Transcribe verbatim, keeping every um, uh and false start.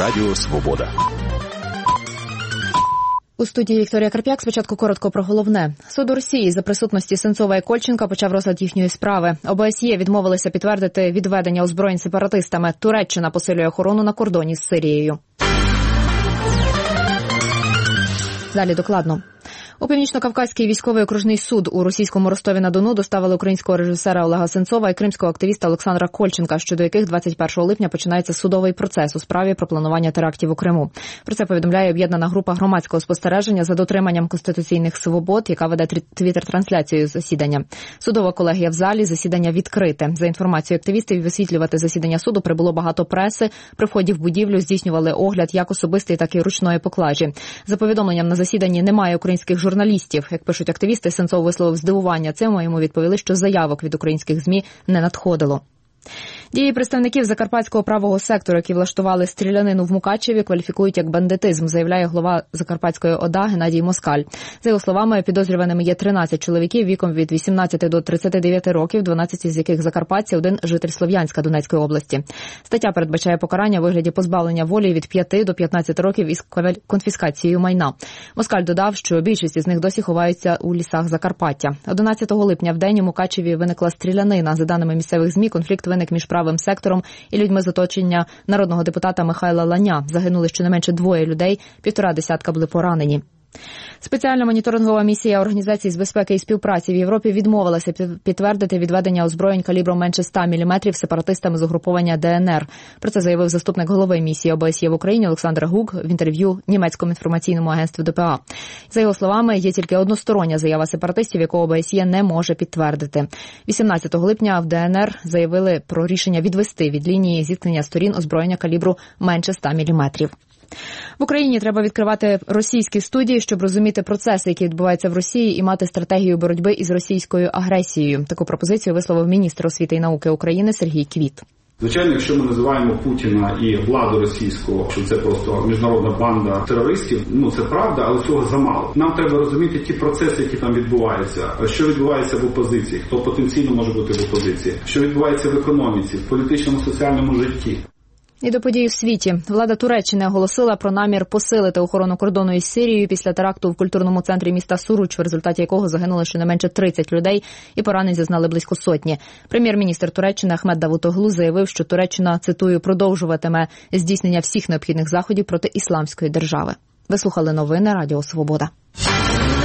Радіо Свобода. У студії Вікторія Карп'як. Спочатку коротко про головне. Суд у Росії за присутності Сенцова і Кольченка почав розгляд їхньої справи. ОБСЄ відмовилися підтвердити відведення озброєнь сепаратистами. Туреччина посилює охорону на кордоні з Сирією. Далі докладно. У Північно-Кавказький військовий окружний суд у російському Ростові-на-Дону доставили українського режисера Олега Сенцова і кримського активіста Олександра Кольченка, щодо яких двадцять першого липня починається судовий процес у справі про планування терактів у Криму. Про це повідомляє об'єднана група громадського спостереження за дотриманням конституційних свобод, яка веде твіттер-трансляцію засідання. Судова колегія в залі, засідання відкрите. За інформацією активістів, висвітлювати засідання суду прибуло багато преси. При вході в будівлю здійснювали огляд як особистий, так і ручної поклажі. За повідомленням, на засіданні немає українських журналістів. Як пишуть активісти, Сенцов висловив здивування цим, а йому відповіли, що заявок від українських ЗМІ не надходило. Дії представників закарпатського правого сектору, які влаштували стрілянину в Мукачеві, кваліфікують як бандитизм, заявляє голова Закарпатської ОДА Геннадій Москаль. За його словами, підозрюваними є тринадцять чоловіків віком від вісімнадцяти до тридцяти дев'яти років, дванадцять з яких закарпатці, один житель Слов'янська Донецької області. Стаття передбачає покарання у вигляді позбавлення волі від п'яти до п'ятнадцяти років із конфіскацією майна. Москаль додав, що більшість із них досі ховаються у лісах Закарпаття. одинадцятого липня в день у Мукачеві виникла стрілянина. За даними місцевих ЗМІ, конфлікт виник між правим сектором і людьми з оточення народного депутата Михайла Ланя. Загинули щонайменше двоє людей, півтора десятка були поранені. Спеціальна моніторингова місія Організації з безпеки і співпраці в Європі відмовилася підтвердити відведення озброєнь калібром менше ста міліметрів сепаратистами з угруповання ДНР. Про це заявив заступник голови місії ОБСЄ в Україні Олександр Гук в інтерв'ю німецькому інформаційному агентству ДПА. За його словами, є тільки одностороння заява сепаратистів, яку ОБСЄ не може підтвердити. вісімнадцятого липня в ДНР заявили про рішення відвести від лінії зіткнення сторін озброєння калібру менше ста міліметрів. В Україні треба відкривати російські студії, щоб розуміти процеси, які відбуваються в Росії, і мати стратегію боротьби із російською агресією. Таку пропозицію висловив міністр освіти і науки України Сергій Квіт. Звичайно, якщо ми називаємо Путіна і владу російську, що це просто міжнародна банда терористів, ну це правда, але цього замало. Нам треба розуміти ті процеси, які там відбуваються, що відбувається в опозиції, хто потенційно може бути в опозиції, що відбувається в економіці, в політичному, соціальному житті. І до подій в світі. Влада Туреччини оголосила про намір посилити охорону кордону із Сирією після теракту в культурному центрі міста Суруч, в результаті якого загинуло щонайменше тридцять людей і поранень зазнали близько сотні. Прем'єр-міністр Туреччини Ахмед Давутоглу заявив, що Туреччина, цитую, продовжуватиме здійснення всіх необхідних заходів проти ісламської держави. Ви слухали новини Радіо Свобода.